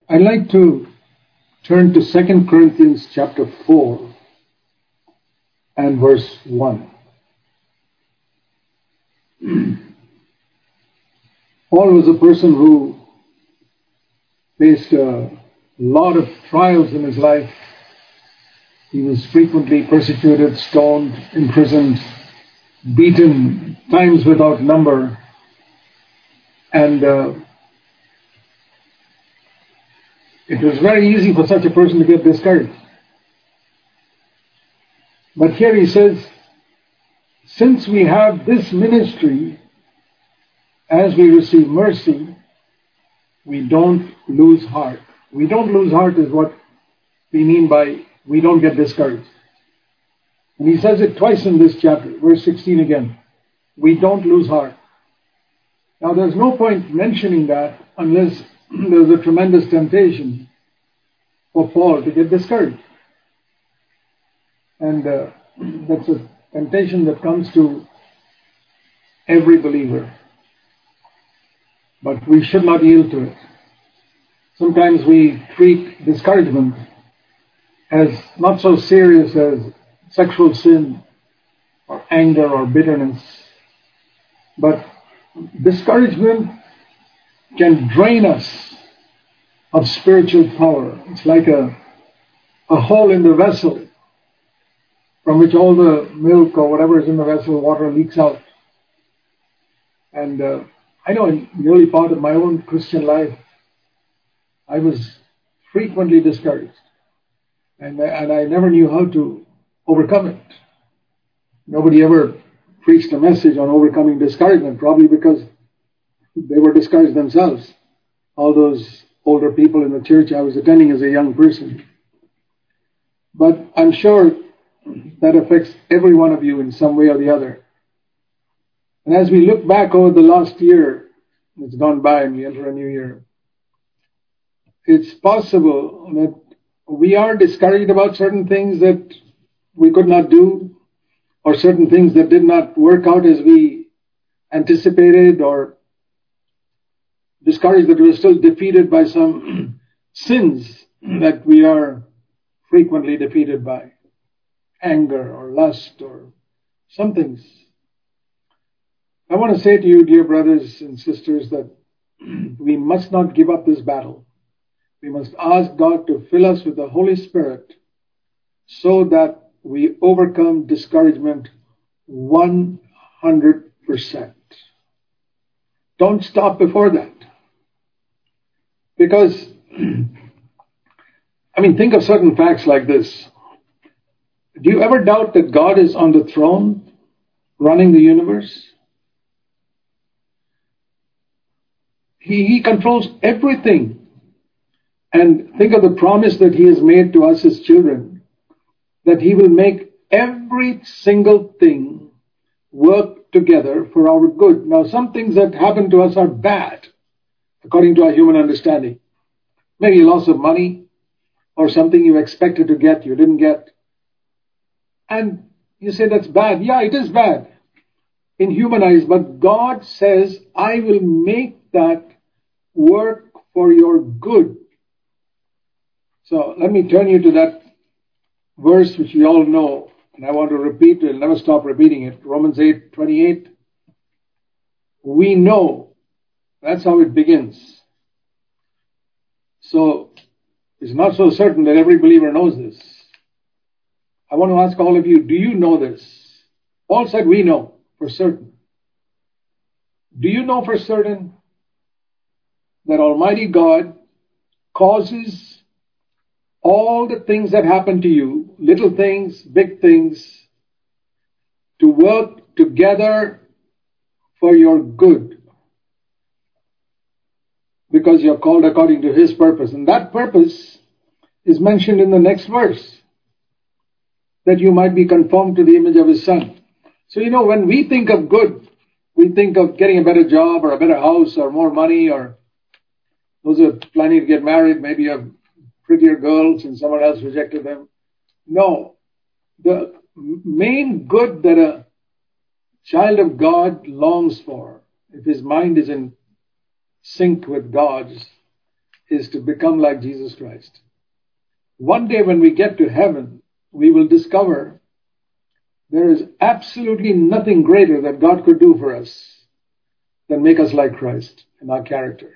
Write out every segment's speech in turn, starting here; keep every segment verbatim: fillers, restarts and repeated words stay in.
I'd like to turn to Second Corinthians chapter four and verse one. Paul was a person who faced a lot of trials in his life. He was frequently persecuted, stoned, imprisoned, beaten, times without number. And uh, it was very easy for such a person to get discouraged. But here he says, since we have this ministry, as we receive mercy, we don't lose heart. We don't lose heart is what we mean by we don't get discouraged. And he says it twice in this chapter, verse sixteen again. We don't lose heart. Now there's no point mentioning that unless there's a tremendous temptation for Paul to get discouraged. And uh, that's a temptation that comes to every believer. But we should not yield to it. Sometimes we treat discouragement as not so serious as sexual sin or anger or bitterness. But discouragement can drain us of spiritual power. It's like a, a hole in the vessel from which all the milk or whatever is in the vessel, water leaks out. And uh, I know in the early part of my own Christian life, I was frequently discouraged. And, and I never knew how to overcome it. Nobody ever preached a message on overcoming discouragement, probably because they were discouraged themselves. All those older people in the church I was attending as a young person. But I'm sure that affects every one of you in some way or the other. And as we look back over the last year that's gone by and we enter a new year, it's possible that we are discouraged about certain things that we could not do, or certain things that did not work out as we anticipated, or discouraged that we're still defeated by some sins that we are frequently defeated by. Anger or lust or some things. I want to say to you, dear brothers and sisters, that we must not give up this battle. We must ask God to fill us with the Holy Spirit so that we overcome discouragement one hundred percent. Don't stop before that. Because, I mean, think of certain facts like this. Do you ever doubt that God is on the throne, running the universe? He, he controls everything. And think of the promise that He has made to us as children, that He will make every single thing work together for our good. Now, some things that happen to us are bad, according to our human understanding. Maybe loss of money, or something you expected to get, you didn't get. And you say that's bad. Yeah, it is bad in human eyes, but God says, I will make that work for your good. So let me turn you to that verse which we all know, and I want to repeat it, I'll never stop repeating it. Romans eight twenty-eight. We know. That's how it begins. So it's not so certain that every believer knows this. I want to ask all of you, do you know this? Paul said we know for certain. Do you know for certain that Almighty God causes all the things that happen to you, little things, big things, to work together for your good? Because you're called according to His purpose. And that purpose is mentioned in the next verse. That you might be conformed to the image of His Son. So, you know, when we think of good, we think of getting a better job or a better house or more money, or those who are planning to get married, maybe a prettier girls and someone else rejected them. No. The main good that a child of God longs for, if his mind is in sync with God's, is to become like Jesus Christ. One day when we get to heaven, we will discover there is absolutely nothing greater that God could do for us than make us like Christ in our character.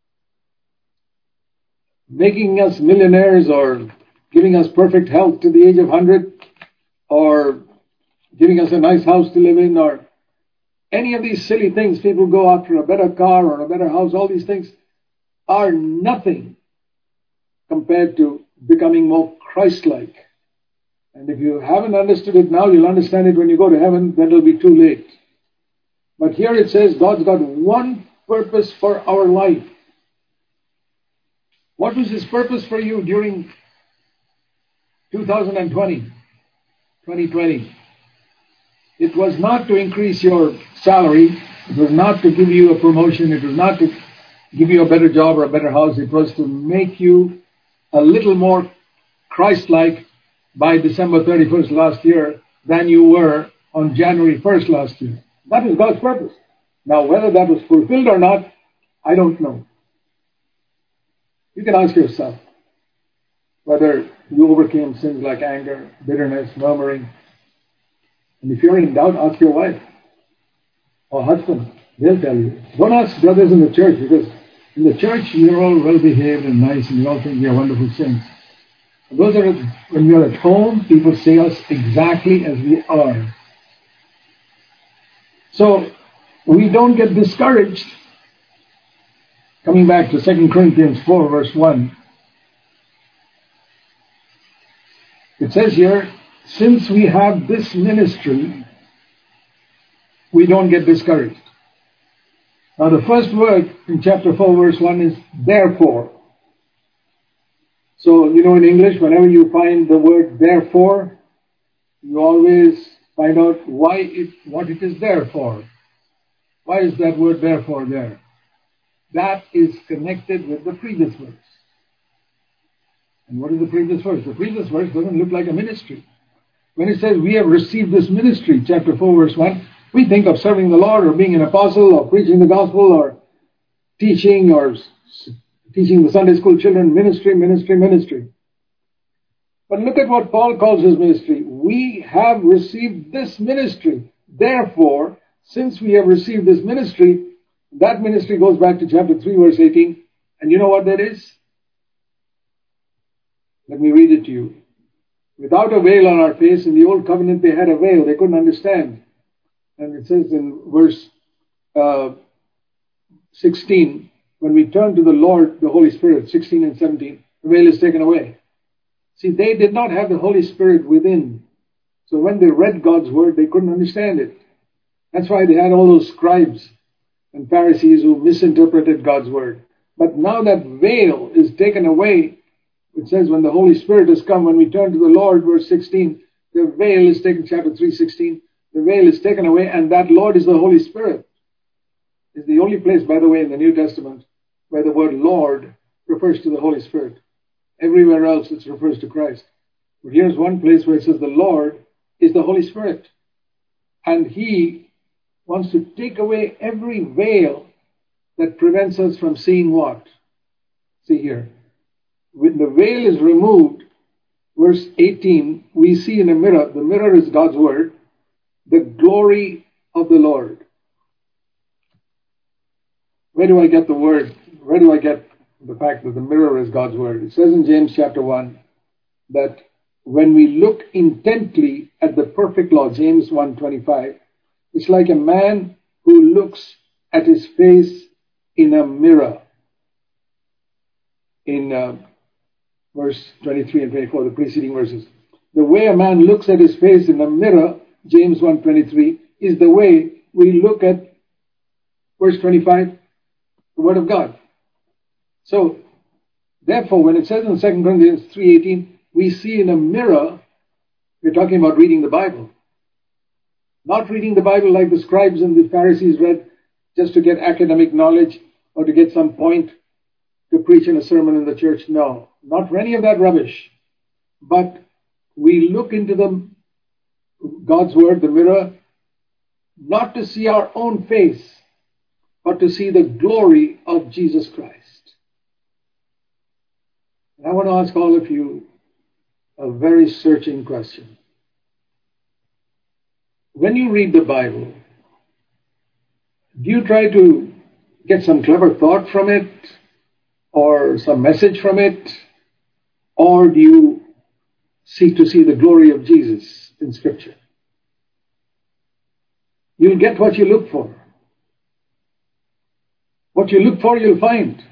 Making us millionaires or giving us perfect health to the age of one hundred or giving us a nice house to live in or any of these silly things people go after, a better car or a better house, all these things are nothing compared to becoming more Christ-like. And if you haven't understood it now, you'll understand it when you go to heaven, then it'll be too late. But here it says God's got one purpose for our life. What was His purpose for you during two thousand twenty, twenty twenty? It was not to increase your salary. It was not to give you a promotion. It was not to give you a better job or a better house. It was to make you a little more Christ-like by December thirty-first last year than you were on January first last year. That is God's purpose. Now, whether that was fulfilled or not, I don't know. You can ask yourself whether you overcame sins like anger, bitterness, murmuring. And if you're in doubt, ask your wife or husband. They'll tell you. Don't ask brothers in the church, because in the church you're all well-behaved and nice and you all think you're wonderful saints. Those are, when we are at home, people see us exactly as we are. So we don't get discouraged. Coming back to Second Corinthians four, verse one. It says here, since we have this ministry, we don't get discouraged. Now the first word in chapter four, verse one is therefore. So, you know, in English, whenever you find the word therefore, you always find out why it, what it is there for. Why is that word therefore there? That is connected with the previous verse. And what is the previous verse? The previous verse doesn't look like a ministry. When it says we have received this ministry, chapter four, verse one, we think of serving the Lord or being an apostle or preaching the gospel or teaching or teaching the Sunday school children, ministry, ministry, ministry. But look at what Paul calls his ministry. We have received this ministry. Therefore, since we have received this ministry, that ministry goes back to chapter three, verse eighteen. And you know what that is? Let me read it to you. Without a veil on our face, in the old covenant they had a veil. They couldn't understand. And it says in verse uh, sixteen, when we turn to the Lord, the Holy Spirit, sixteen and seventeen, the veil is taken away. See, they did not have the Holy Spirit within. So when they read God's word, they couldn't understand it. That's why they had all those scribes and Pharisees who misinterpreted God's word. But now that veil is taken away, it says when the Holy Spirit has come, when we turn to the Lord, verse sixteen, the veil is taken, chapter three, sixteen, the veil is taken away, and that Lord is the Holy Spirit. It's the only place, by the way, in the New Testament where the word Lord refers to the Holy Spirit. Everywhere else it refers to Christ. But here's one place where it says the Lord is the Holy Spirit. And He wants to take away every veil that prevents us from seeing what? See here. When the veil is removed, verse eighteen, we see in a mirror, the mirror is God's word, the glory of the Lord. Where do I get the word? Where do I get the fact that the mirror is God's word? It says in James chapter one that when we look intently at the perfect law, James one twenty-five, it's like a man who looks at his face in a mirror. In uh, verse twenty-three and twenty-four, the preceding verses. The way a man looks at his face in a mirror, James one twenty-three, is the way we look at, verse twenty-five, the Word of God. So, therefore, when it says in Second Corinthians three eighteen, we see in a mirror, we're talking about reading the Bible. Not reading the Bible like the scribes and the Pharisees read just to get academic knowledge or to get some point to preach in a sermon in the church. No, not for any of that rubbish. But we look into the God's Word, the mirror, not to see our own face, but to see the glory of Jesus Christ. And I want to ask all of you a very searching question. When you read the Bible, do you try to get some clever thought from it or some message from it? Or do you seek to see the glory of Jesus in Scripture? You'll get what you look for. What you look for, you'll find.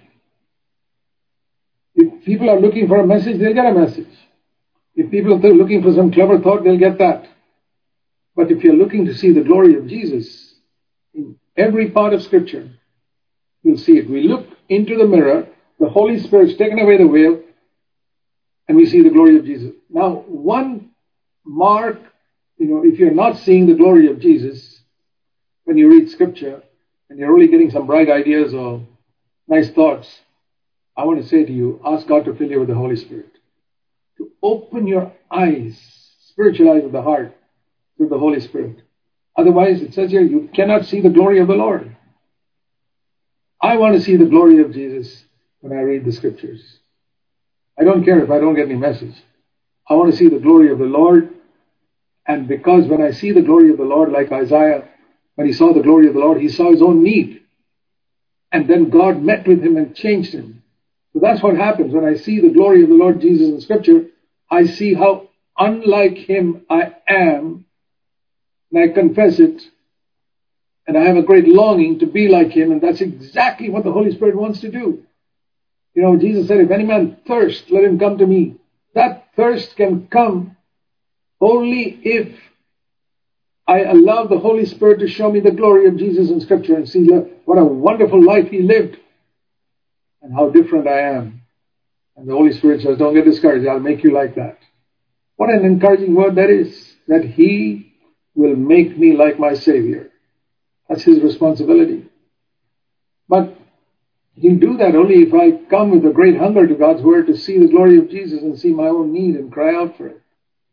If people are looking for a message, they'll get a message. If people are looking for some clever thought, they'll get that. But if you're looking to see the glory of Jesus in every part of Scripture, you'll see it. We look into the mirror, the Holy Spirit's taken away the veil, and we see the glory of Jesus. Now, one mark, you know, if you're not seeing the glory of Jesus when you read Scripture, and you're only getting some bright ideas or nice thoughts, I want to say to you, ask God to fill you with the Holy Spirit. To open your eyes, spiritual eyes of the heart, through the Holy Spirit. Otherwise, it says here, you cannot see the glory of the Lord. I want to see the glory of Jesus when I read the Scriptures. I don't care if I don't get any message. I want to see the glory of the Lord. And because when I see the glory of the Lord, like Isaiah, when he saw the glory of the Lord, he saw his own need. And then God met with him and changed him. So that's what happens. When I see the glory of the Lord Jesus in Scripture, I see how unlike him I am, and I confess it, and I have a great longing to be like him, and that's exactly what the Holy Spirit wants to do. You know, Jesus said, if any man thirst, let him come to me. That thirst can come only if I allow the Holy Spirit to show me the glory of Jesus in Scripture and see what a wonderful life he lived and how different I am. And the Holy Spirit says, don't get discouraged, I'll make you like that. What an encouraging word that is, that he will make me like my Savior. That's his responsibility. But he'll do that only if I come with a great hunger to God's Word to see the glory of Jesus and see my own need and cry out for it.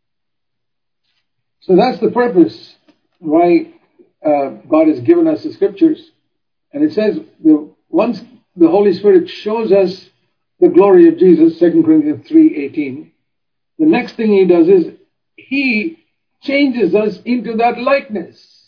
So that's the purpose why uh, God has given us the Scriptures. And it says, the, once the Holy Spirit shows us the glory of Jesus, Second Corinthians three eighteen, the next thing he does is he changes us into that likeness.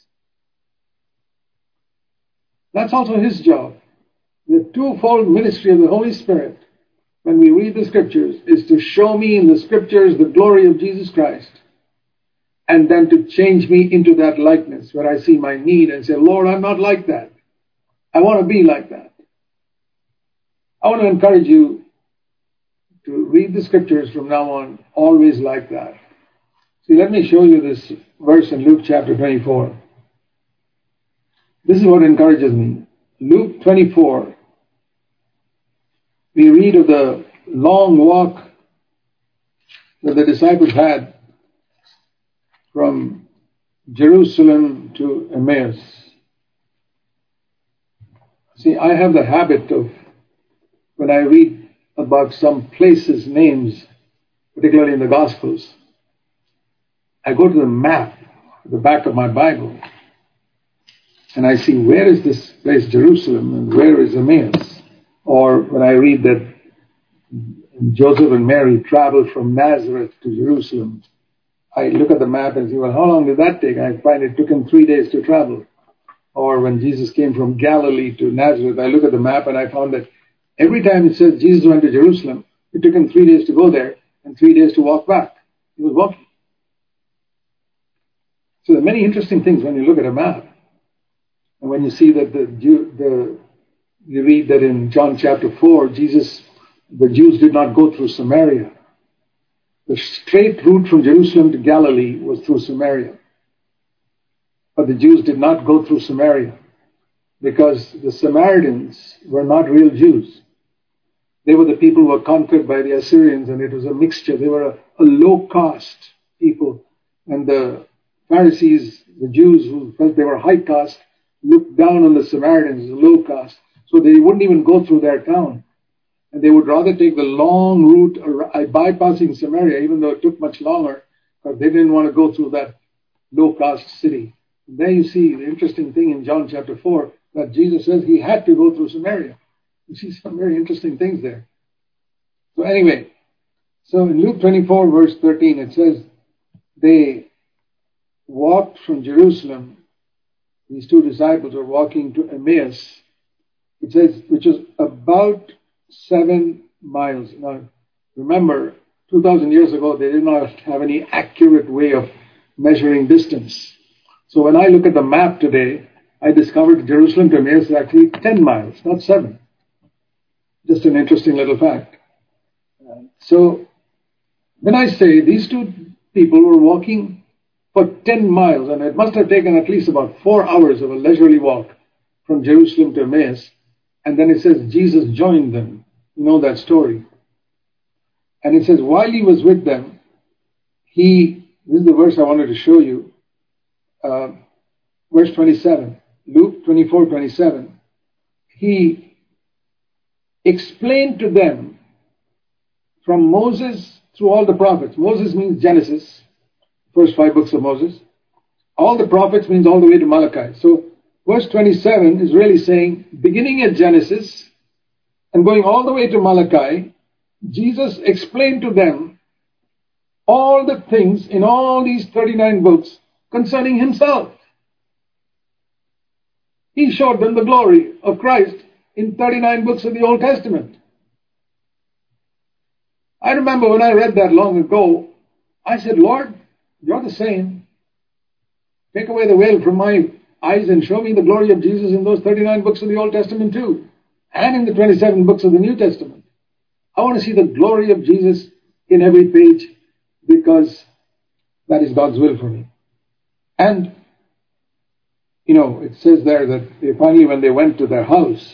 That's also his job. The twofold ministry of the Holy Spirit, when we read the Scriptures, is to show me in the Scriptures the glory of Jesus Christ, and then to change me into that likeness, where I see my need and say, Lord, I'm not like that. I want to be like that. I want to encourage you to read the Scriptures from now on, always like that. See, let me show you this verse in Luke chapter twenty-four. This is what encourages me. Luke twenty-four, we read of the long walk that the disciples had from Jerusalem to Emmaus. See, I have the habit of, when I read about some places' names, particularly in the Gospels, I go to the map at the back of my Bible, and I see where is this place Jerusalem and where is Emmaus. Or when I read that Joseph and Mary traveled from Nazareth to Jerusalem, I look at the map and see, well, how long did that take? I find it took him three days to travel. Or when Jesus came from Galilee to Nazareth, I look at the map and I found that every time it says Jesus went to Jerusalem, it took him three days to go there and three days to walk back. He was walking. So there are many interesting things when you look at a map. And when you see that the, Jew, the you read that in John chapter four, Jesus, the Jews did not go through Samaria. The straight route from Jerusalem to Galilee was through Samaria. But the Jews did not go through Samaria because the Samaritans were not real Jews. They were the people who were conquered by the Assyrians, and it was a mixture. They were a, a low-caste people. And the Pharisees, the Jews who felt they were high caste, looked down on the Samaritans as low caste. So they wouldn't even go through their town. And they would rather take the long route bypassing Samaria, even though it took much longer, because they didn't want to go through that low-caste city. And there you see the interesting thing in John chapter four, that Jesus says he had to go through Samaria. You see some very interesting things there. So anyway, So in Luke twenty-four, verse thirteen, it says, they walked from Jerusalem. These two disciples were walking to Emmaus. It says, which is about seven miles. Now, remember, two thousand years ago, they did not have any accurate way of measuring distance. So when I look at the map today, I discovered Jerusalem to Emmaus is actually ten miles, not seven. Just an interesting little fact. So when I say these two people were walking for ten miles, and it must have taken at least about four hours of a leisurely walk from Jerusalem to Emmaus, and then it says Jesus joined them. You know that story. And it says, while he was with them, he, this is the verse I wanted to show you, uh, verse twenty-seven, Luke twenty-four twenty-seven, he explained to them from Moses through all the prophets. Moses means Genesis, first five books of Moses. All the prophets means all the way to Malachi. So verse twenty-seven is really saying, beginning at Genesis and going all the way to Malachi, Jesus explained to them all the things in all these thirty-nine books concerning himself. He showed them the glory of Christ in thirty-nine books of the Old Testament. I remember when I read that long ago, I said, Lord, you're the same. Take away the veil from my eyes and show me the glory of Jesus in those thirty-nine books of the Old Testament too, and in the twenty-seven books of the New Testament. I want to see the glory of Jesus in every page, because that is God's will for me. And, you know, it says there that they finally, when they went to their house,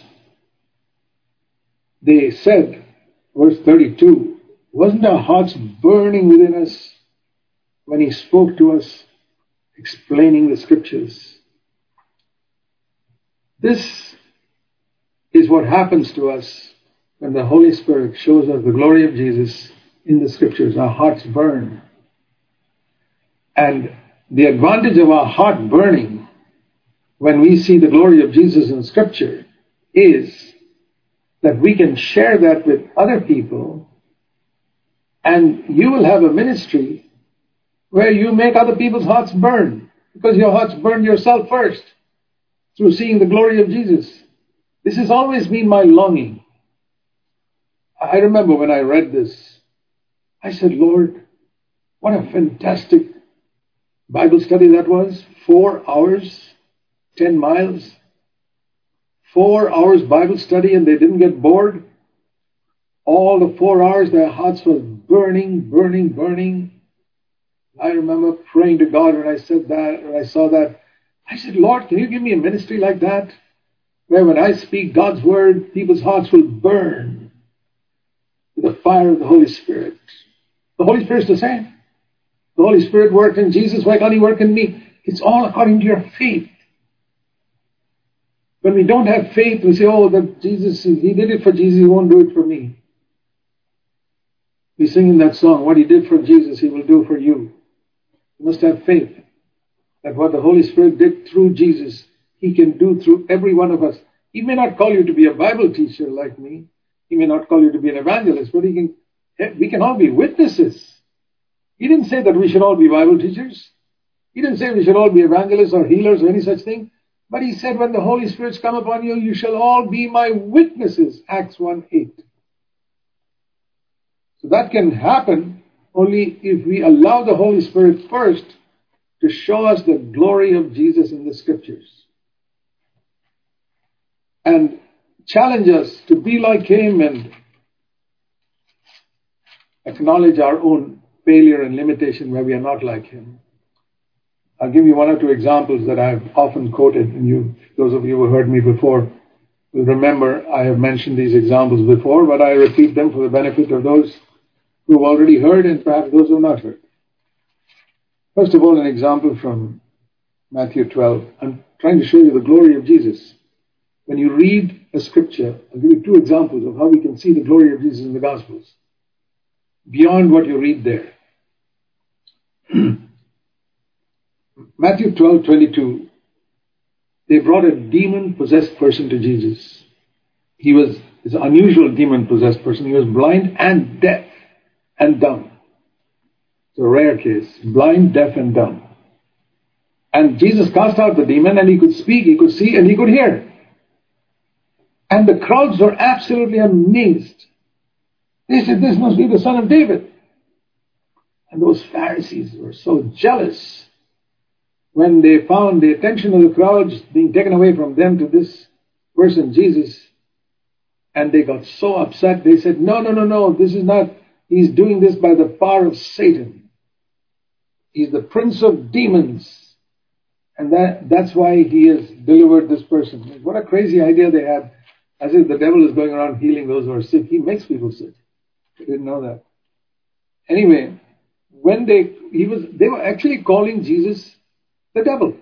they said, verse thirty-two, wasn't our hearts burning within us when he spoke to us, explaining the scriptures? This is what happens to us when the Holy Spirit shows us the glory of Jesus in the scriptures. Our hearts burn. And the advantage of our heart burning when we see the glory of Jesus in scripture is that we can share that with other people, and you will have a ministry where you make other people's hearts burn, because your hearts burned yourself first through seeing the glory of Jesus. This has always been my longing. I remember when I read this, I said, Lord, what a fantastic Bible study that was. Four hours, ten miles. Four hours Bible study, and they didn't get bored. All the four hours, their hearts were burning, burning, burning. I remember praying to God when I said that, when I saw that. I said, Lord, can you give me a ministry like that, where when I speak God's word, people's hearts will burn with the fire of the Holy Spirit. The Holy Spirit's the same. The Holy Spirit worked in Jesus. Why can't he work in me? It's all according to your faith. When we don't have faith, we say, oh, that Jesus, he did it for Jesus, he won't do it for me. We sing in that song, what he did for Jesus, he will do for you. You must have faith that what the Holy Spirit did through Jesus, he can do through every one of us. He may not call you to be a Bible teacher like me. He may not call you to be an evangelist, but he can. we can all be witnesses. He didn't say that we should all be Bible teachers. He didn't say we should all be evangelists or healers or any such thing. But he said, when the Holy Spirit's come upon you, you shall all be my witnesses. Acts one eight. So that can happen only if we allow the Holy Spirit first to show us the glory of Jesus in the scriptures, and challenge us to be like him and acknowledge our own failure and limitation where we are not like him. I'll give you one or two examples that I've often quoted, and you, those of you who heard me before will remember I have mentioned these examples before, but I repeat them for the benefit of those who have already heard and perhaps those who have not heard. First of all, an example from Matthew twelve. I'm trying to show you the glory of Jesus. When you read a scripture, I'll give you two examples of how we can see the glory of Jesus in the Gospels, beyond what you read there. Matthew twelve twenty-two, they brought a demon-possessed person to Jesus. He was an unusual demon-possessed person. He was blind and deaf and dumb. It's a rare case. Blind, deaf, and dumb. And Jesus cast out the demon, and he could speak, he could see, and he could hear. And the crowds were absolutely amazed. They said, this must be the Son of David. And those Pharisees were so jealous when they found the attention of the crowds being taken away from them to this person, Jesus. And they got so upset, they said, no, no, no, no, this is not, he's doing this by the power of Satan. He's the prince of demons. And that, that's why he has delivered this person. What a crazy idea they had. As if the devil is going around healing those who are sick. He makes people sick. They didn't know that. Anyway, when they he was they were actually calling Jesus the devil.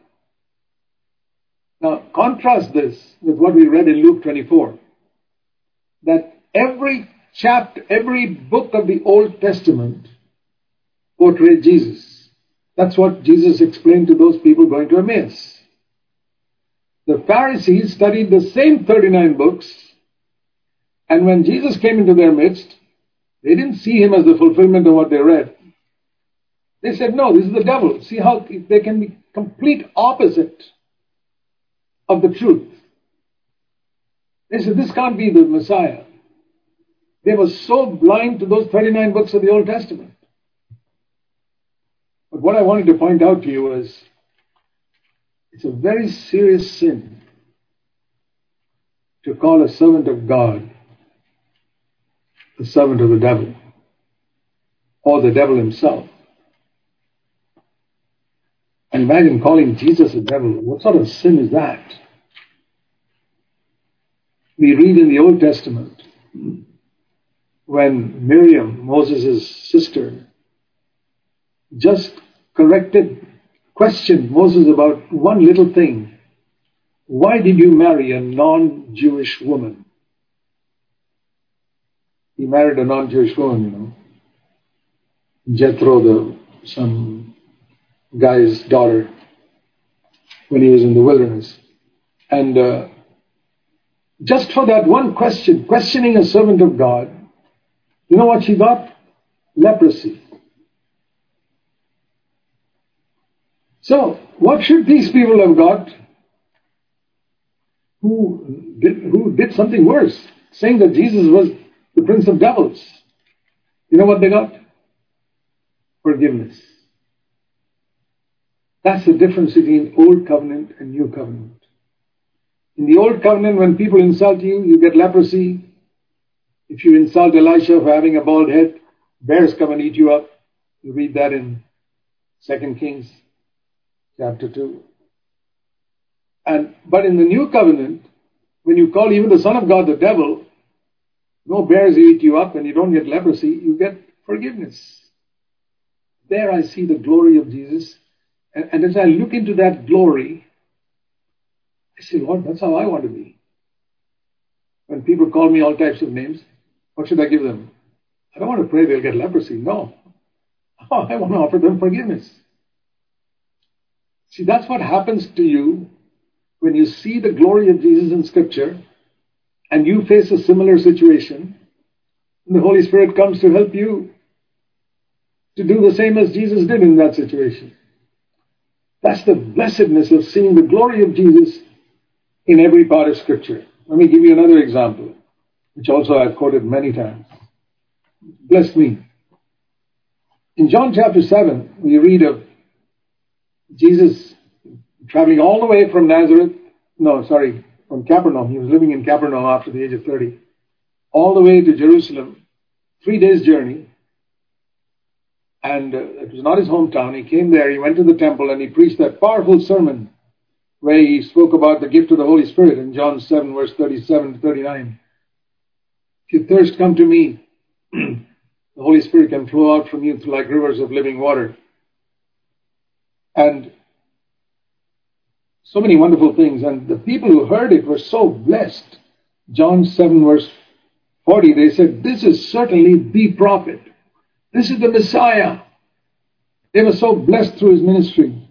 Now contrast this with what we read in Luke twenty-four. That every chapter, every book of the Old Testament portrayed Jesus. That's what Jesus explained to those people going to Emmaus. The Pharisees studied the same thirty-nine books, and when Jesus came into their midst, they didn't see him as the fulfillment of what they read. They said, no, this is the devil. See how they can be complete opposite of the truth. They said, this can't be the Messiah. They were so blind to those thirty-nine books of the Old Testament. But what I wanted to point out to you was, it's a very serious sin to call a servant of God the servant of the devil, or the devil himself. And imagine calling Jesus a devil. What sort of sin is that? We read in the Old Testament when Miriam, Moses' sister, just corrected, questioned Moses about one little thing. Why did you marry a non-Jewish woman? He married a non-Jewish woman, you know. Jethro, the some guy's daughter, when he was in the wilderness. And uh, just for that one question, questioning a servant of God, you know what she got? Leprosy. So, what should these people have got who did, who did something worse, saying that Jesus was the prince of devils? You know what they got? Forgiveness. That's the difference between Old Covenant and New Covenant. In the Old Covenant, when people insult you, you get leprosy. If you insult Elisha for having a bald head, bears come and eat you up. You read that in Second Kings chapter two. And but in the New Covenant, when you call even the Son of God the devil, no bears eat you up and you don't get leprosy, you get forgiveness. There I see the glory of Jesus. And, and as I look into that glory, I say, Lord, that's how I want to be. When people call me all types of names, what should I give them? I don't want to pray they'll get leprosy. No. Oh, I want to offer them forgiveness. See, that's what happens to you when you see the glory of Jesus in Scripture and you face a similar situation. And the Holy Spirit comes to help you to do the same as Jesus did in that situation. That's the blessedness of seeing the glory of Jesus in every part of Scripture. Let me give you another example, which also I've quoted many times. Bless me. In John chapter seven, we read of Jesus traveling all the way from Nazareth, no, sorry, from Capernaum. He was living in Capernaum after the age of thirty, all the way to Jerusalem, three days' journey. And uh, it was not his hometown. He came there, he went to the temple, and he preached that powerful sermon where he spoke about the gift of the Holy Spirit in John seven, verse thirty-seven to thirty-nine. If you thirst, come to me. The Holy Spirit can flow out from you like rivers of living water. And so many wonderful things. And the people who heard it were so blessed. John seven, verse forty, they said, this is certainly the prophet. This is the Messiah. They were so blessed through his ministry.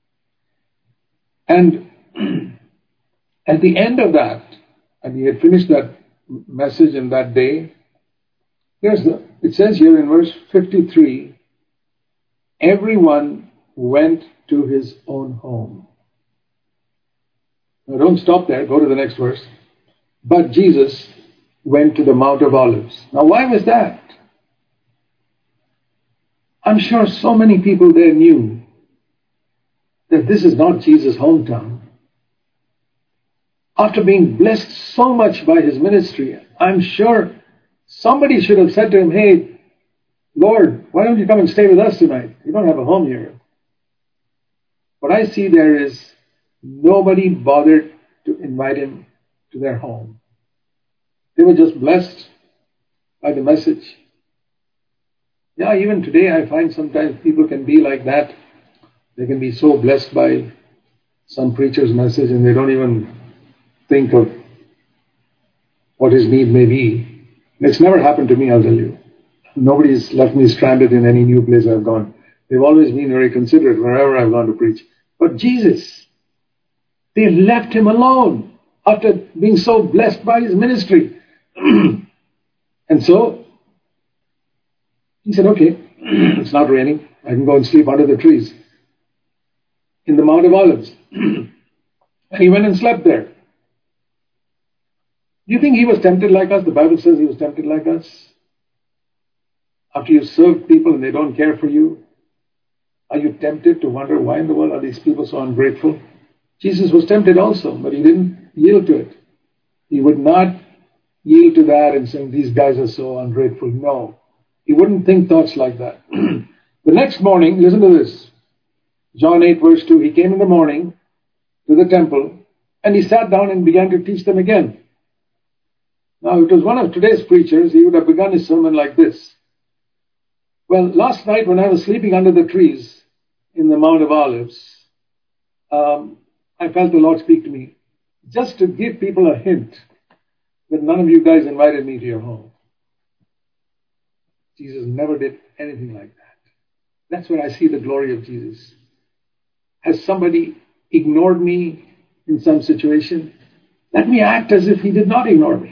And at the end of that, and he had finished that message in that day, Here's the, it says here in verse fifty-three, everyone went to his own home. Now don't stop there, go to the next verse. But Jesus went to the Mount of Olives. Now why was that? I'm sure so many people there knew that this is not Jesus' hometown. After being blessed so much by his ministry, I'm sure somebody should have said to him, hey, Lord, why don't you come and stay with us tonight? You don't have a home here. What I see there is nobody bothered to invite him to their home. They were just blessed by the message. Yeah, even today I find sometimes people can be like that. They can be so blessed by some preacher's message and they don't even think of what his need may be. It's never happened to me, I'll tell you. Nobody's left me stranded in any new place I've gone. They've always been very considerate wherever I've gone to preach. But Jesus, they left him alone after being so blessed by his ministry. And so, he said, okay, it's not raining. I can go and sleep under the trees in the Mount of Olives. And he went and slept there. Do you think he was tempted like us? The Bible says he was tempted like us. After you serve people and they don't care for you, are you tempted to wonder why in the world are these people so ungrateful? Jesus was tempted also, but he didn't yield to it. He would not yield to that and saying, these guys are so ungrateful. No. He wouldn't think thoughts like that. The next morning, listen to this. John eight verse two, he came in the morning to the temple and he sat down and began to teach them again. Now, if it was one of today's preachers, he would have begun his sermon like this. Well, last night when I was sleeping under the trees in the Mount of Olives, um, I felt the Lord speak to me just to give people a hint that none of you guys invited me to your home. Jesus never did anything like that. That's where I see the glory of Jesus. Has somebody ignored me in some situation? Let me act as if he did not ignore me.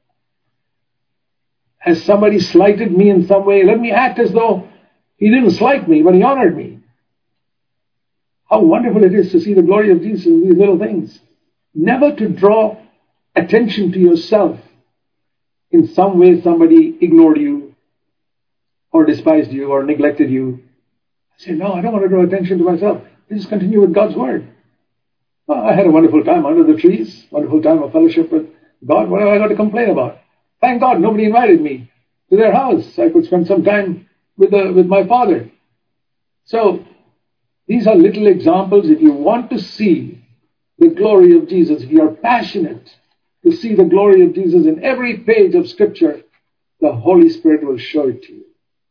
Has somebody slighted me in some way? Let me act as though he didn't slight me, but he honored me. How wonderful it is to see the glory of Jesus in these little things. Never to draw attention to yourself. In some way somebody ignored you or despised you or neglected you. I say, no, I don't want to draw attention to myself. I just continue with God's word. Well, I had a wonderful time under the trees, wonderful time of fellowship with God. What have I got to complain about? Thank God nobody invited me to their house. I could spend some time with the, with my father. So, these are little examples. If you want to see the glory of Jesus, if you are passionate to see the glory of Jesus in every page of Scripture, the Holy Spirit will show it to you.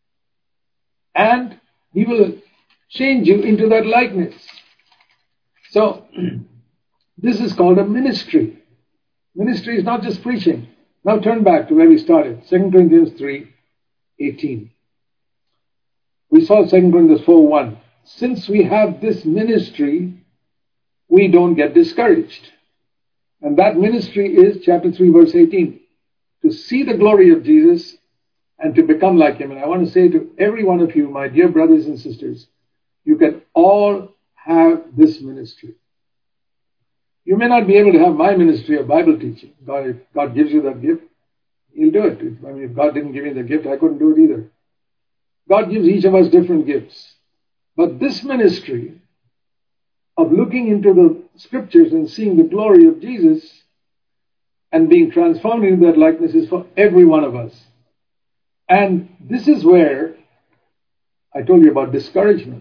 And He will change you into that likeness. So, this is called a ministry. Ministry is not just preaching. Now turn back to where we started, Second Corinthians three eighteen. We saw Second Corinthians four one. Since we have this ministry, we don't get discouraged. And that ministry is chapter three verse eighteen. To see the glory of Jesus and to become like Him. And I want to say to every one of you, my dear brothers and sisters, you can all have this ministry. You may not be able to have my ministry of Bible teaching. God, if God gives you that gift, He'll do it. If, I mean, if God didn't give me the gift, I couldn't do it either. God gives each of us different gifts. But this ministry of looking into the Scriptures and seeing the glory of Jesus and being transformed into that likeness is for every one of us. And this is where I told you about discouragement.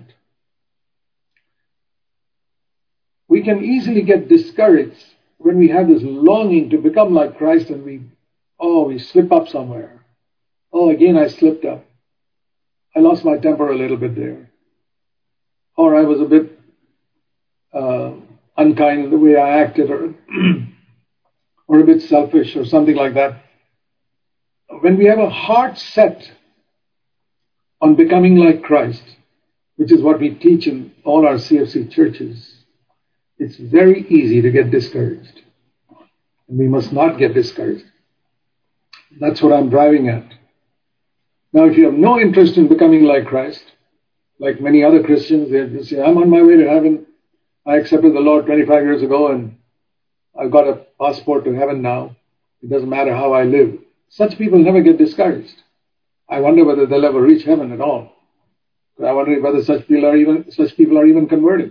We can easily get discouraged when we have this longing to become like Christ and we, oh, we slip up somewhere. Oh, again I slipped up. I lost my temper a little bit there. Or I was a bit uh, unkind in the way I acted, or, or a bit selfish or something like that. When we have a heart set on becoming like Christ, which is what we teach in all our C F C churches, it's very easy to get discouraged. And we must not get discouraged. That's what I'm driving at. Now, if you have no interest in becoming like Christ, like many other Christians, they just say, I'm on my way to heaven. I accepted the Lord twenty-five years ago and I've got a passport to heaven now. It doesn't matter how I live. Such people never get discouraged. I wonder whether they'll ever reach heaven at all. I wonder whether such people are even such people are even converted.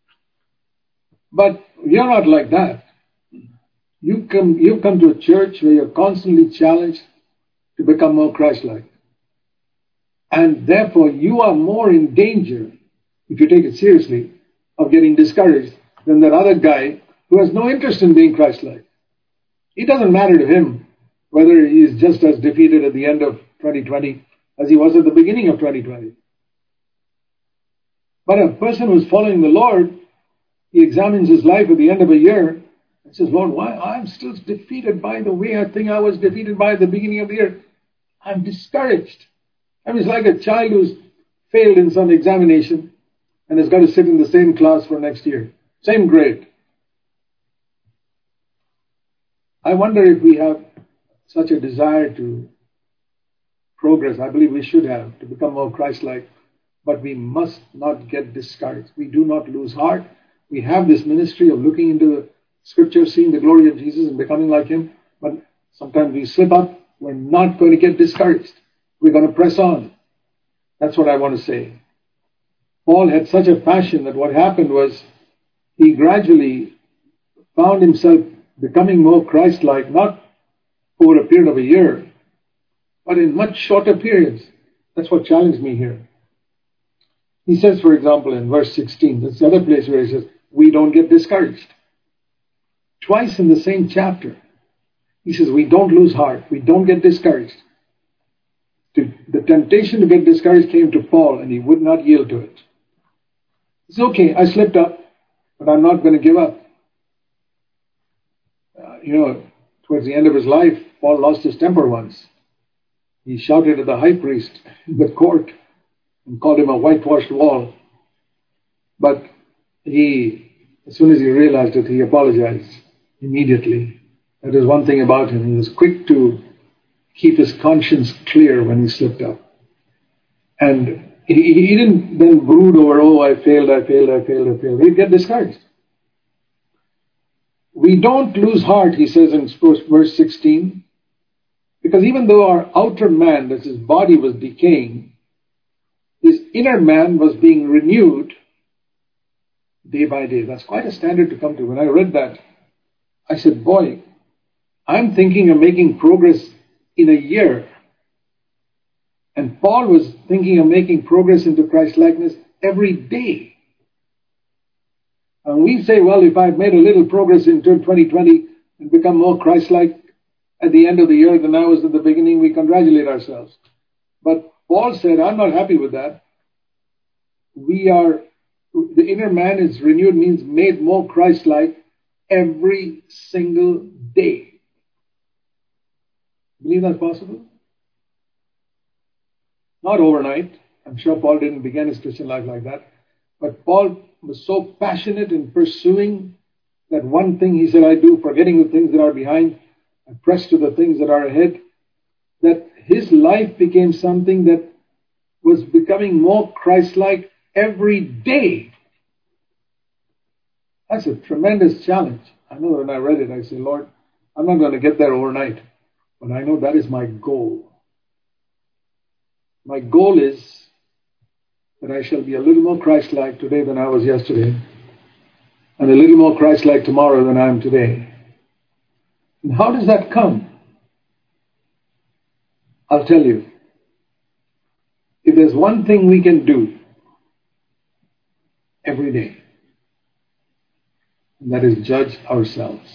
But you're not like that. You come, you've come to a church where you're constantly challenged to become more Christ-like. And therefore, you are more in danger, if you take it seriously, of getting discouraged than that other guy who has no interest in being Christ-like. It doesn't matter to him whether he is just as defeated at the end of twenty twenty as he was at the beginning of twenty twenty. But a person who is following the Lord, he examines his life at the end of a year and says, Lord, why I'm still defeated by the way I think I was defeated by at the beginning of the year. I'm discouraged. I mean, it's like a child who's failed in some examination and has got to sit in the same class for next year. Same grade. I wonder if we have such a desire to progress. I believe we should have, to become more Christ-like. But we must not get discouraged. We do not lose heart. We have this ministry of looking into the Scripture, seeing the glory of Jesus and becoming like Him. But sometimes we slip up. We're not going to get discouraged. We're going to press on. That's what I want to say. Paul had such a passion that what happened was he gradually found himself becoming more Christ-like, not over a period of a year, but in much shorter periods. That's what challenged me here. He says, for example, in verse sixteen, that's the other place where he says, we don't get discouraged. Twice in the same chapter, he says, we don't lose heart. We don't get discouraged. The temptation to get discouraged came to Paul, and he would not yield to it. It's okay, I slipped up, but I'm not going to give up. Uh, you know, towards the end of his life, Paul lost his temper once. He shouted at the high priest in the court and called him a whitewashed wall. But he, as soon as he realized it, he apologized immediately. That is one thing about him. He was quick to keep his conscience clear when he slipped up. And he, he didn't then brood over, oh, I failed, I failed, I failed, I failed. He'd get discouraged. We don't lose heart, he says in verse sixteen, because even though our outer man, that's his body, was decaying, his inner man was being renewed day by day. That's quite a standard to come to. When I read that, I said, boy, I'm thinking of making progress in a year. And Paul was thinking of making progress into Christ-likeness every day. And we say, well, if I've made a little progress into twenty twenty and become more Christ-like at the end of the year than I was at the beginning, we congratulate ourselves. But Paul said, I'm not happy with that. We are, the inner man is renewed, means made more Christ-like every single day. Believe that's possible? Not overnight. I'm sure Paul didn't begin his Christian life like that. But Paul was so passionate in pursuing that one thing he said, I do, forgetting the things that are behind, I press to the things that are ahead, that his life became something that was becoming more Christ-like every day. That's a tremendous challenge. I know when I read it, I say, Lord, I'm not going to get there overnight, but I know that is my goal. My goal is that I shall be a little more Christ-like today than I was yesterday, and a little more Christ-like tomorrow than I am today. And how does that come? I'll tell you. If there's one thing we can do every day, and that is judge ourselves.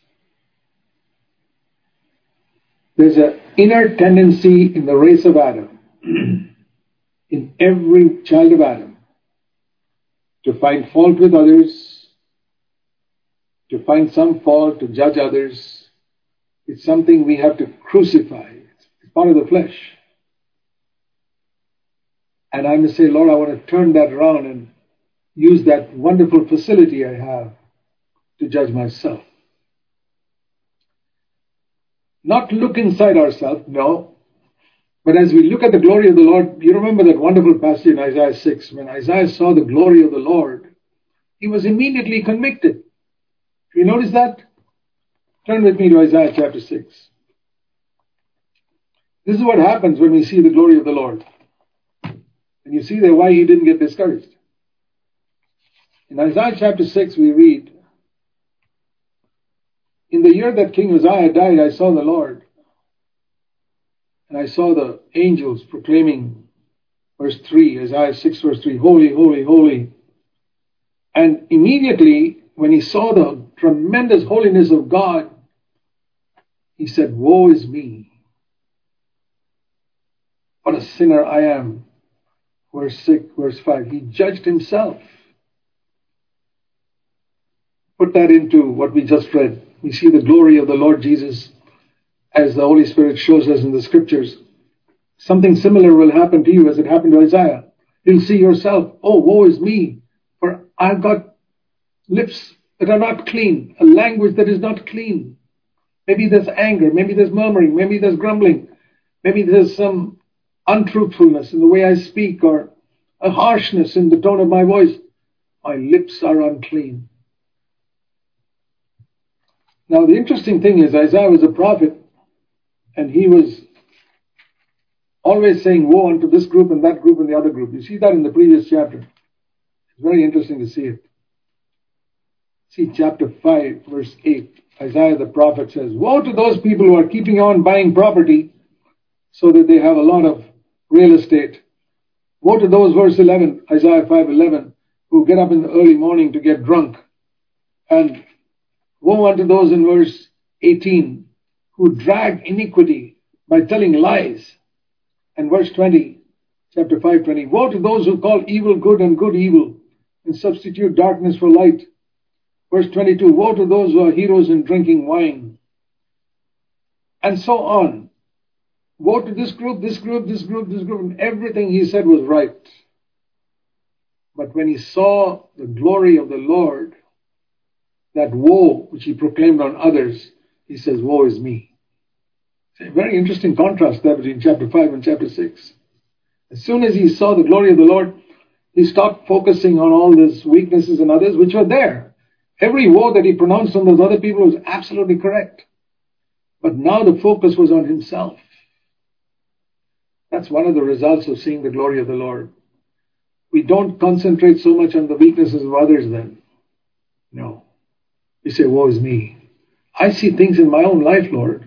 There's an inner tendency in the race of Adam, in every child of Adam, to find fault with others, to find some fault, to judge others. It's something we have to crucify. It's part of the flesh. And I must say, Lord, I want to turn that around and use that wonderful facility I have to judge myself. Not look inside ourselves, no. But as we look at the glory of the Lord, you remember that wonderful passage in Isaiah six. When Isaiah saw the glory of the Lord, he was immediately convicted. Do you notice that? Turn with me to Isaiah chapter six. This is what happens when we see the glory of the Lord. And you see there why he didn't get discouraged. In Isaiah chapter six we read, "In the year that King Uzziah died, I saw the Lord. And I saw the angels proclaiming," verse three, Isaiah six verse three, "Holy, holy, holy." And immediately when he saw the tremendous holiness of God, he said, "Woe is me. What a sinner I am." Verse six, verse five, he judged himself. Put that into what we just read. We see the glory of the Lord Jesus as the Holy Spirit shows us in the scriptures. Something similar will happen to you as it happened to Isaiah. You'll see yourself, "Oh, woe is me, for I've got lips that are not clean, a language that is not clean." Maybe there's anger, maybe there's murmuring, maybe there's grumbling, maybe there's some untruthfulness in the way I speak, or a harshness in the tone of my voice. My lips are unclean. Now the interesting thing is, Isaiah was a prophet, and he was always saying woe unto this group and that group and the other group. You see that in the previous chapter. It's very interesting to see it. See chapter five, verse eight. Isaiah the prophet says, "Woe to those people who are keeping on buying property so that they have a lot of real estate. Woe to those," verse eleven, Isaiah five eleven, "who get up in the early morning to get drunk. And woe unto those," in verse eighteen, "who drag iniquity by telling lies." And verse twenty, chapter five twenty, "Woe to those who call evil good and good evil and substitute darkness for light." Verse twenty-two, "Woe to those who are heroes in drinking wine." And so on. Woe to this group, this group, this group, this group. And everything he said was right. But when he saw the glory of the Lord, that woe which he proclaimed on others, he says, "Woe is me." It's a very interesting contrast there between chapter five and chapter six. As soon as he saw the glory of the Lord, he stopped focusing on all these weaknesses and others which were there. Every woe that he pronounced on those other people was absolutely correct. But now the focus was on himself. That's one of the results of seeing the glory of the Lord. We don't concentrate so much on the weaknesses of others then. No. We say, "Woe is me. I see things in my own life, Lord.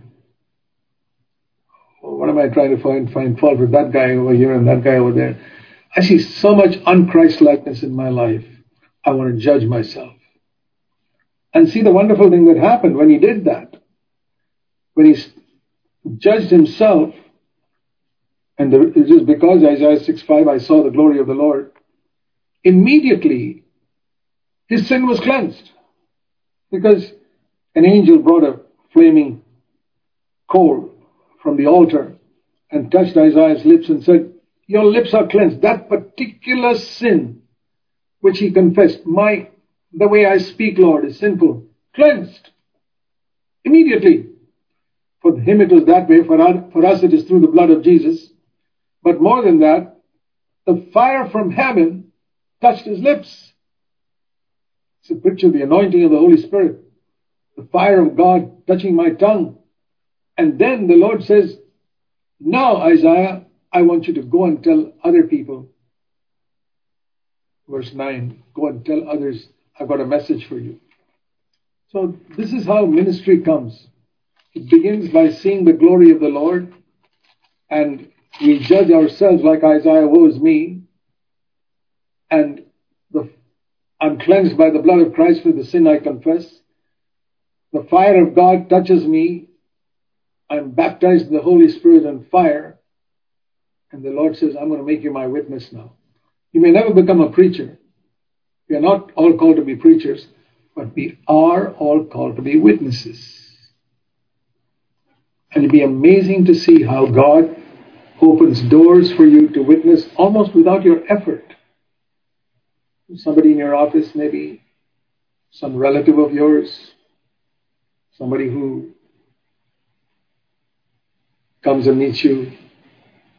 Oh, what am I trying to find, find fault with that guy over here and that guy over there? I see so much un-Christ-likeness in my life. I want to judge myself." And see the wonderful thing that happened when he did that. When he judged himself, and the, it is because Isaiah six five, "I saw the glory of the Lord," immediately his sin was cleansed. Because an angel brought a flaming coal from the altar and touched Isaiah's lips and said, "Your lips are cleansed." That particular sin which he confessed, "My the way I speak, Lord, is sinful," cleansed immediately. For him it was that way, for us, for us it is through the blood of Jesus. But more than that, the fire from heaven touched his lips. It's a picture of the anointing of the Holy Spirit. The fire of God touching my tongue. And then the Lord says, "Now, Isaiah, I want you to go and tell other people." Verse nine, "Go and tell others, I've got a message for you." So this is how ministry comes. It begins by seeing the glory of the Lord, and we judge ourselves like Isaiah, "Woe is me." And the, I'm cleansed by the blood of Christ for the sin I confess. The fire of God touches me. I'm baptized in the Holy Spirit and fire. And the Lord says, "I'm going to make you my witness now." You may never become a preacher. We are not all called to be preachers, but we are all called to be witnesses. And it'll be amazing to see how God opens doors for you to witness almost without your effort. Somebody in your office, maybe some relative of yours, somebody who comes and meets you,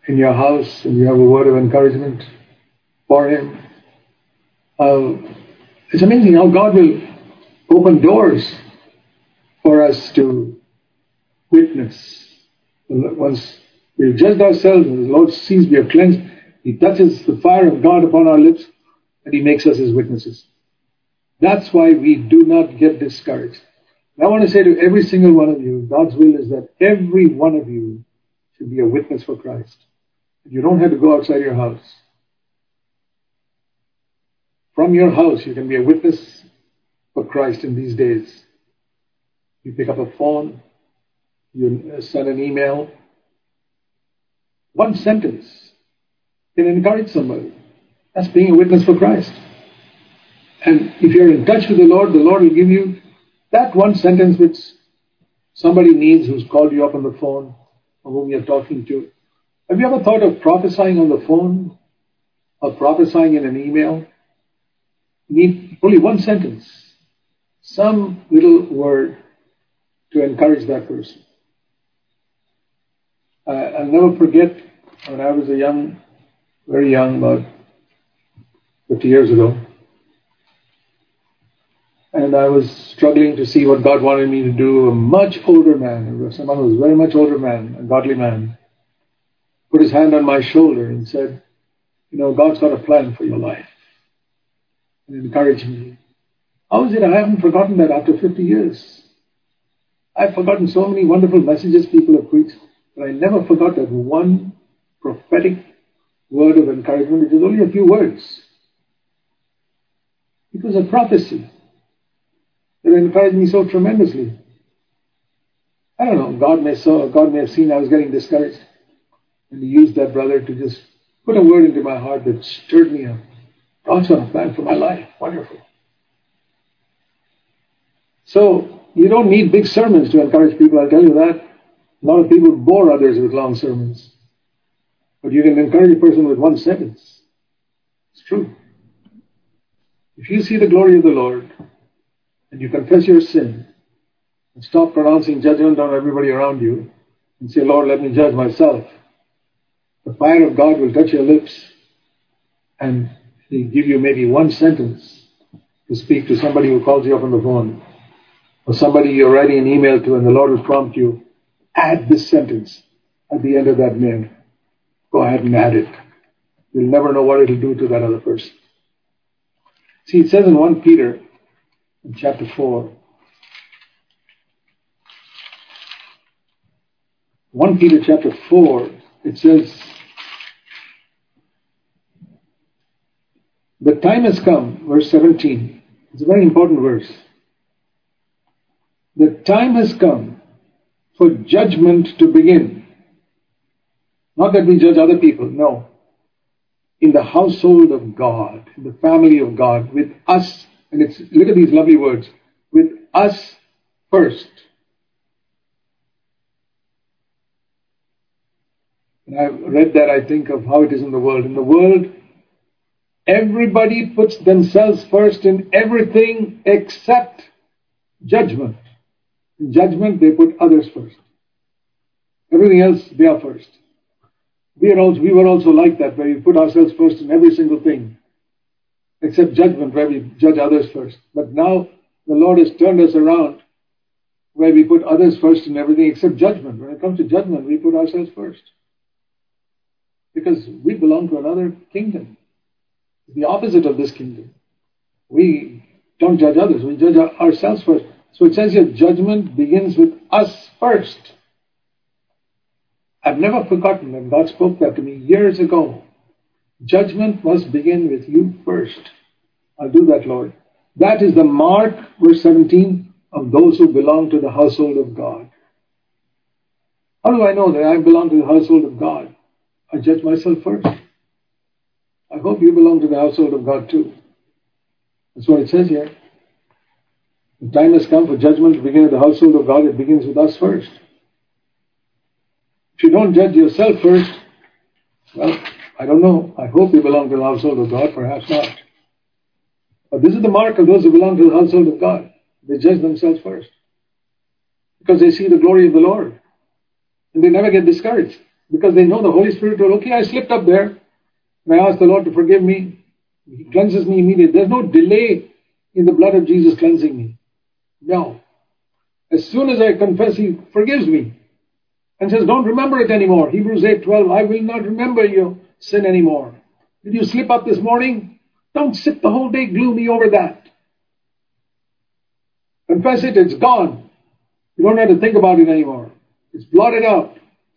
in your house and you have a word of encouragement for him. Uh, it's amazing how God will open doors for us to witness. Once we've judged ourselves and the Lord sees we are cleansed, He touches the fire of God upon our lips and He makes us His witnesses. That's why we do not get discouraged. And I want to say to every single one of you, God's will is that every one of you should be a witness for Christ. You don't have to go outside your house. From your house, you can be a witness for Christ in these days. You pick up a phone, you send an email. One sentence can encourage somebody. That's being a witness for Christ. And if you're in touch with the Lord, the Lord will give you that one sentence which somebody needs who's called you up on the phone or whom you're talking to. Have you ever thought of prophesying on the phone or prophesying in an email? You need only one sentence, some little word to encourage that person. Uh, I'll never forget when I was a young, very young, about fifty years ago, and I was struggling to see what God wanted me to do. A much older man, someone who was very much older man, a godly man, put his hand on my shoulder and said, you know, God's got a plan for your life. And encouraged me. How is it I haven't forgotten that after fifty years? I've forgotten so many wonderful messages people have preached, but I never forgot that one prophetic word of encouragement. It was only a few words. It was a prophecy that encouraged me so tremendously. I don't know, God may, saw, God may have seen I was getting discouraged, and He used that brother to just put a word into my heart that stirred me up. God's got a plan for my life. Wonderful. So, you don't need big sermons to encourage people, I'll tell you that. A lot of people bore others with long sermons. But you can encourage a person with one sentence. It's true. If you see the glory of the Lord, and you confess your sin, and stop pronouncing judgment on everybody around you, and say, Lord, let me judge myself, the fire of God will touch your lips, and He'll give you maybe one sentence to speak to somebody who calls you up on the phone, or somebody you're writing an email to, and the Lord will prompt you, add this sentence at the end of that mail. Go ahead and add it. You'll never know what it'll do to that other person. See, it says in First Peter, in chapter four, First Peter chapter four, it says, the time has come, verse seventeen. It's a very important verse. The time has come for judgment to begin. Not that we judge other people, no. In the household of God, in the family of God, with us, and it's, look at these lovely words, with us first. And I've read that, I think of how it is in the world. In the world, everybody puts themselves first in everything except judgment. In judgment, they put others first. Everything else, they are first. We are also, we were also like that, where we put ourselves first in every single thing, except judgment, where we judge others first. But now, the Lord has turned us around, where we put others first in everything except judgment. When it comes to judgment, we put ourselves first. Because we belong to another kingdom. The opposite of this kingdom. We don't judge others, we judge ourselves first. So it says here, judgment begins with us first. I've never forgotten when God spoke that to me years ago. Judgment must begin with you first. I'll do that, Lord. That is the mark, verse seventeen, of those who belong to the household of God. How do I know that I belong to the household of God? I judge myself first. I hope you belong to the household of God too. That's what it says here. The time has come for judgment to begin at the household of God. It begins with us first. If you don't judge yourself first, well, I don't know. I hope you belong to the household of God. Perhaps not. But this is the mark of those who belong to the household of God. They judge themselves first. Because they see the glory of the Lord. And they never get discouraged. because they know the Holy Spirit will, okay, I slipped up there, and I ask the Lord to forgive me. He cleanses me immediately. There's no delay in the blood of Jesus cleansing me. No. As soon as I confess, He forgives me and says, don't remember it anymore. Hebrews eight twelve, I will not remember your sin anymore. Did you slip up this morning? Don't sit the whole day gloomy over that. Confess it, it's gone. You don't have to think about it anymore. It's blotted out.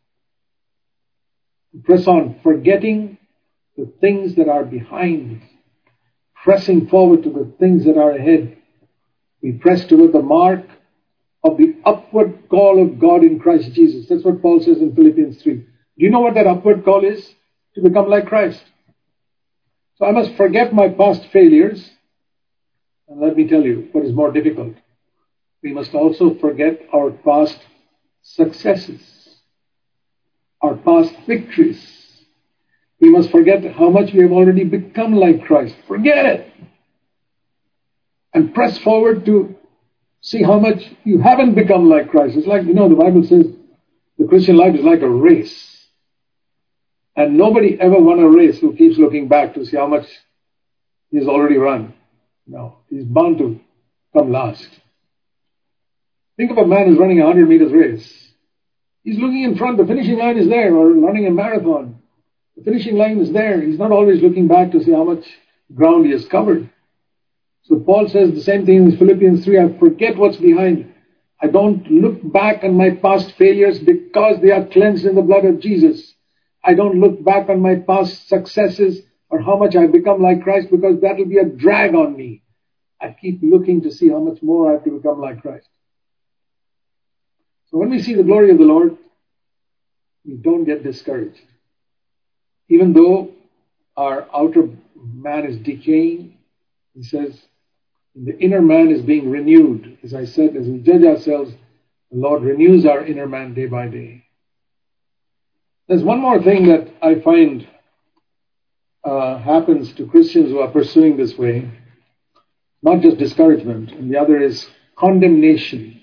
Press on, forgetting the things that are behind, pressing forward to the things that are ahead. We press toward the mark of the upward call of God in Christ Jesus. That's what Paul says in Philippians three. Do you know what that upward call is? To become like Christ. So I must forget my past failures. And let me tell you what is more difficult. We must also forget our past successes, our past victories. We must forget how much we have already become like Christ. Forget it. And press forward to see how much you haven't become like Christ. It's like, you know, the Bible says the Christian life is like a race. And nobody ever won a race who keeps looking back to see how much he's already run. No, he's bound to come last. Think of a man who's running a hundred meters race. He's looking in front, the finishing line is there, or running a marathon. The finishing line is there. He's not always looking back to see how much ground he has covered. So Paul says the same thing in Philippians three, I forget what's behind. I don't look back on my past failures because they are cleansed in the blood of Jesus. I don't look back on my past successes or how much I've become like Christ because that will be a drag on me. I keep looking to see how much more I have to become like Christ. So when we see the glory of the Lord, we don't get discouraged. Even though our outer man is decaying, he says, the inner man is being renewed. As I said, as we judge ourselves, the Lord renews our inner man day by day. There's one more thing that I find uh, happens to Christians who are pursuing this way. Not just discouragement, and the other is condemnation.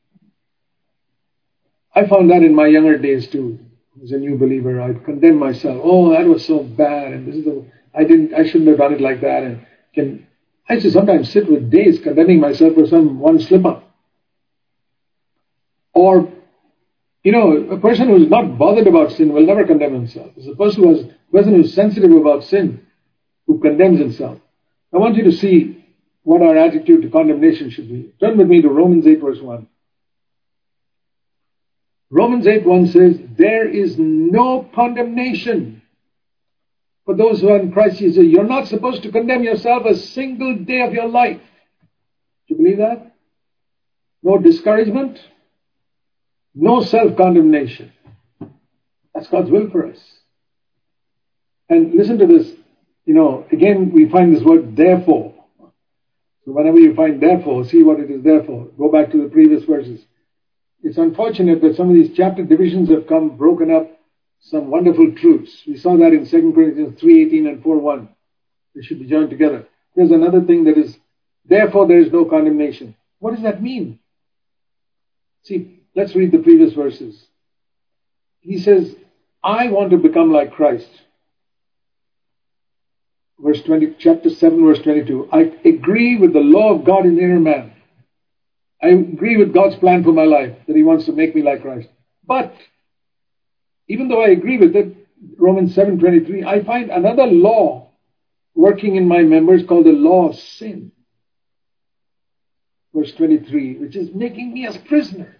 I found that in my younger days too. As a new believer, I'd condemn myself. Oh, that was so bad, and this is the I didn't, I shouldn't have done it like that. And can I used to sometimes sit with days condemning myself for some one slip up. Or, you know, a person who is not bothered about sin will never condemn himself. It's a person who is, a person who is sensitive about sin who condemns himself. I want you to see what our attitude to condemnation should be. Turn with me to Romans eight verse one. Romans eight one says, there is no condemnation for those who are in Christ Jesus. You're not supposed to condemn yourself a single day of your life. Do you believe that? No discouragement, no self-condemnation. That's God's will for us. And listen to this. You know, again, we find this word therefore. So whenever you find therefore, see what it is there for. Go back to the previous verses. It's unfortunate that some of these chapter divisions have come broken up some wonderful truths. We saw that in Second Corinthians three eighteen and four one. They should be joined together. There's another thing that is, therefore there is no condemnation. What does that mean? See, let's read the previous verses. He says, I want to become like Christ. Verse twenty, chapter seven, verse twenty-two. I agree with the law of God in the inner man. I agree with God's plan for my life, that He wants to make me like Christ. But, even though I agree with it, Romans seven twenty-three, I find another law working in my members called the law of sin. Verse twenty-three, which is making me as prisoner.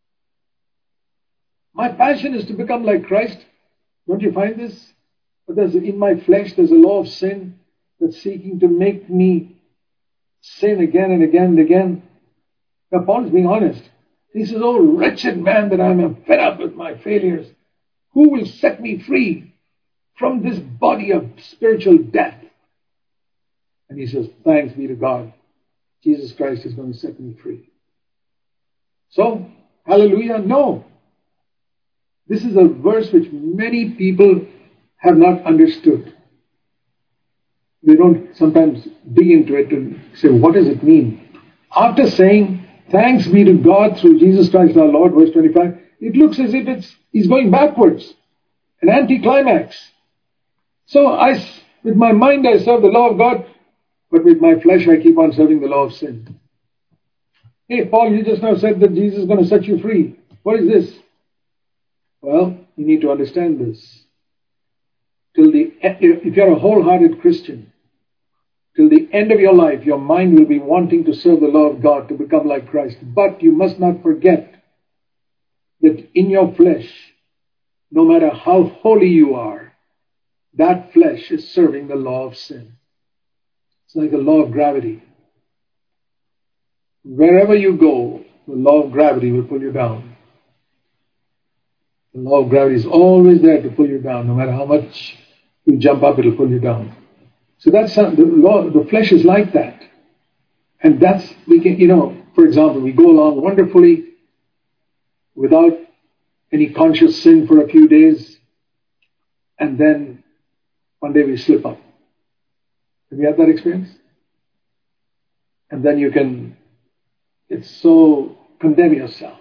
My passion is to become like Christ. Don't you find this? But there's, in my flesh, there's a law of sin that's seeking to make me sin again and again and again. Now, Paul's being honest. He says, oh, wretched man that I am, fed up with my failures. Who will set me free from this body of spiritual death? And he says, thanks be to God. Jesus Christ is going to set me free. So, hallelujah, no. This is a verse which many people have not understood. They don't sometimes dig into it and say, what does it mean? After saying, thanks be to God through Jesus Christ our Lord, verse twenty-five, it looks as if it's he's going backwards. an anticlimax. So I, with my mind I serve the law of God, but with my flesh I keep on serving the law of sin. Hey, Paul, you just now said that Jesus is going to set you free. What is this? Well, you need to understand this. Till the if you're a wholehearted Christian, till the end of your life, your mind will be wanting to serve the law of God, to become like Christ. But you must not forget that in your flesh, no matter how holy you are, that flesh is serving the law of sin. It's like the law of gravity. Wherever you go, the law of gravity will pull you down. The law of gravity is always there to pull you down. No matter how much you jump up, it'll pull you down. So that's how the law. The flesh is like that, and that's we can. You know, for example, we go along wonderfully without any conscious sin for a few days, and then one day we slip up. Have you had that experience? And then you can, it's so condemn yourself.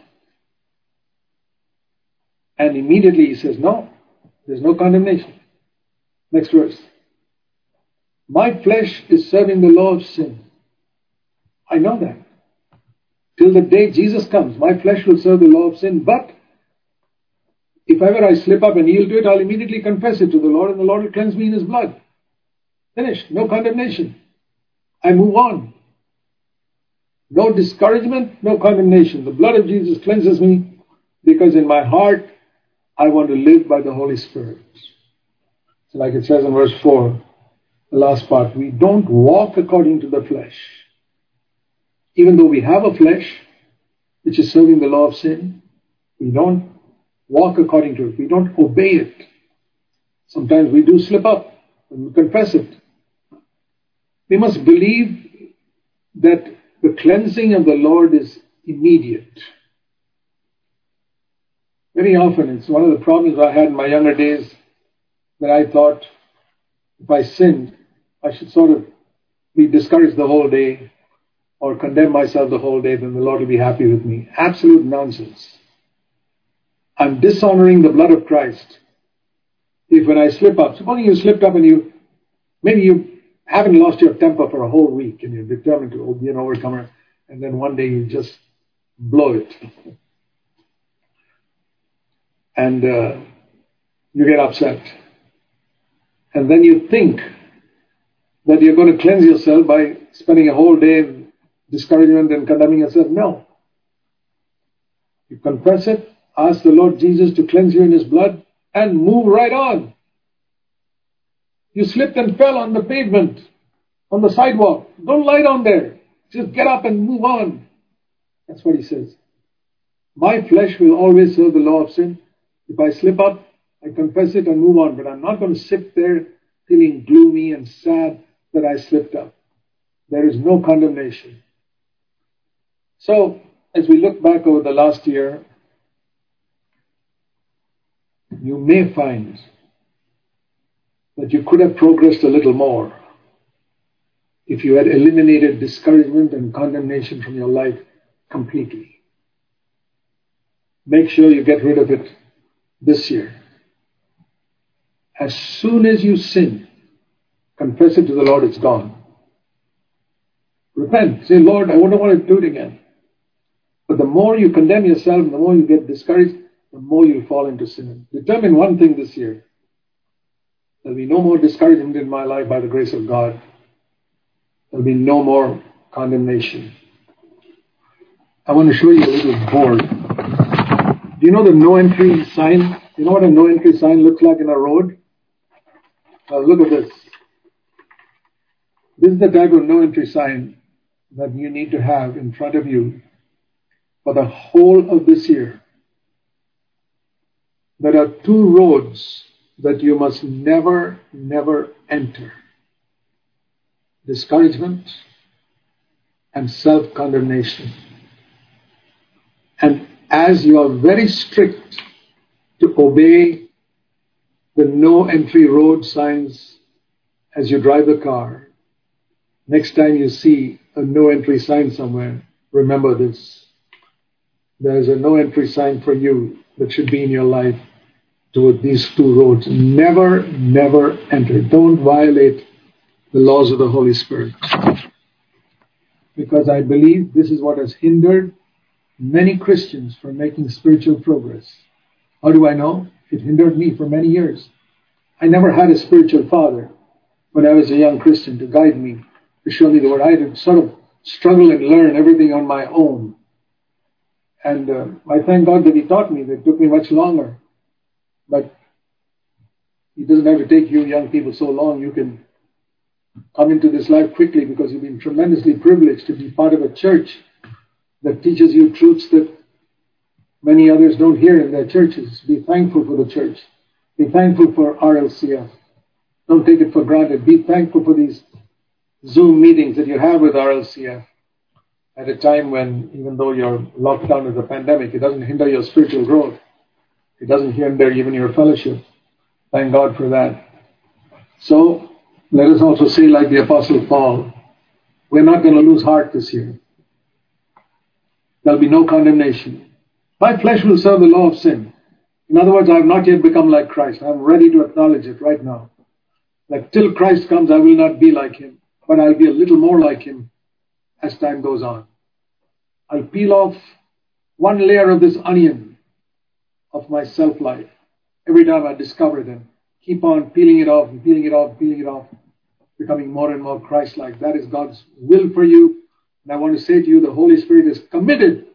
And immediately he says, no, there's no condemnation. Next verse. My flesh is serving the law of sin. I know that. Till the day Jesus comes, my flesh will serve the law of sin. But if ever I slip up and yield to it, I'll immediately confess it to the Lord, and the Lord will cleanse me in His blood. Finished. No condemnation. I move on. No discouragement, no condemnation. The blood of Jesus cleanses me because in my heart I want to live by the Holy Spirit. So like it says in verse four, the last part, we don't walk according to the flesh. Even though we have a flesh which is serving the law of sin, we don't walk according to it. We don't obey it. Sometimes we do slip up and we confess it. We must believe that the cleansing of the Lord is immediate. Very often, it's one of the problems I had in my younger days, that I thought if I sinned, I should sort of be discouraged the whole day or condemn myself the whole day, then the Lord will be happy with me. Absolute nonsense. I'm dishonoring the blood of Christ if when I slip up, supposing you slipped up and you, maybe you haven't lost your temper for a whole week and you're determined to be an overcomer, and then one day you just blow it. And uh, you get upset. And then you think that you're going to cleanse yourself by spending a whole day in discouragement and condemning yourself. No. You confess it, ask the Lord Jesus to cleanse you in His blood, and move right on. You slipped and fell on the pavement, on the sidewalk. Don't lie down there. Just get up and move on. That's what He says. My flesh will always serve the law of sin. If I slip up, I confess it and move on. But I'm not going to sit there feeling gloomy and sad that I slipped up. There is no condemnation. So, as we look back over the last year, you may find that you could have progressed a little more if you had eliminated discouragement and condemnation from your life completely. Make sure you get rid of it this year. As soon as you sin, confess it to the Lord, it's gone. Repent. Say, Lord, I don't want to do it again. But the more you condemn yourself, the more you get discouraged, the more you'll fall into sin. Determine one thing this year. There'll be no more discouragement in my life by the grace of God. There'll be no more condemnation. I want to show you a little board. Do you know the no entry sign? You know what a no entry sign looks like in a road? Uh, look at this. This is the type of no entry sign that you need to have in front of you for the whole of this year. There are two roads that you must never, never enter. Discouragement and self-condemnation. And as you are very strict to obey the no entry road signs as you drive the car, next time you see a no entry sign somewhere, remember this. There is a no entry sign for you that should be in your life toward these two roads. Never, never enter. Don't violate the laws of the Holy Spirit. Because I believe this is what has hindered many Christians from making spiritual progress. How do I know? It hindered me for many years. I never had a spiritual father when I was a young Christian to guide me, to show me the word. I had to sort of struggle and learn everything on my own. And uh, I thank God that He taught me. It took me much longer. But He doesn't have to take you young people so long. You can come into this life quickly because you've been tremendously privileged to be part of a church that teaches you truths that many others don't hear in their churches. Be thankful for the church. Be thankful for R L C F. Don't take it for granted. Be thankful for these Zoom meetings that you have with R L C F at a time when, even though you're locked down with the pandemic, it doesn't hinder your spiritual growth. It doesn't hinder even your fellowship. Thank God for that. So, let us also say, like the Apostle Paul, we're not going to lose heart this year. There'll be no condemnation. My flesh will serve the law of sin. In other words, I have not yet become like Christ. I'm ready to acknowledge it right now. That till Christ comes, I will not be like Him. But I'll be a little more like Him as time goes on. I'll peel off one layer of this onion of my self-life every time I discover them. Keep on peeling it off and peeling it off, peeling it off, becoming more and more Christ-like. That is God's will for you. And I want to say to you, the Holy Spirit is committed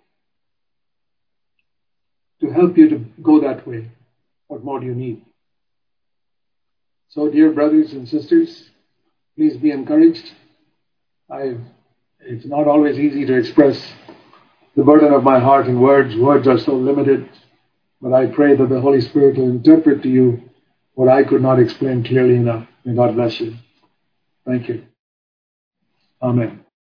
to help you to go that way. What more do you need? So, dear brothers and sisters, please be encouraged. I've, it's not always easy to express the burden of my heart in words. Words are so limited. But I pray that the Holy Spirit will interpret to you what I could not explain clearly enough. May God bless you. Thank you. Amen.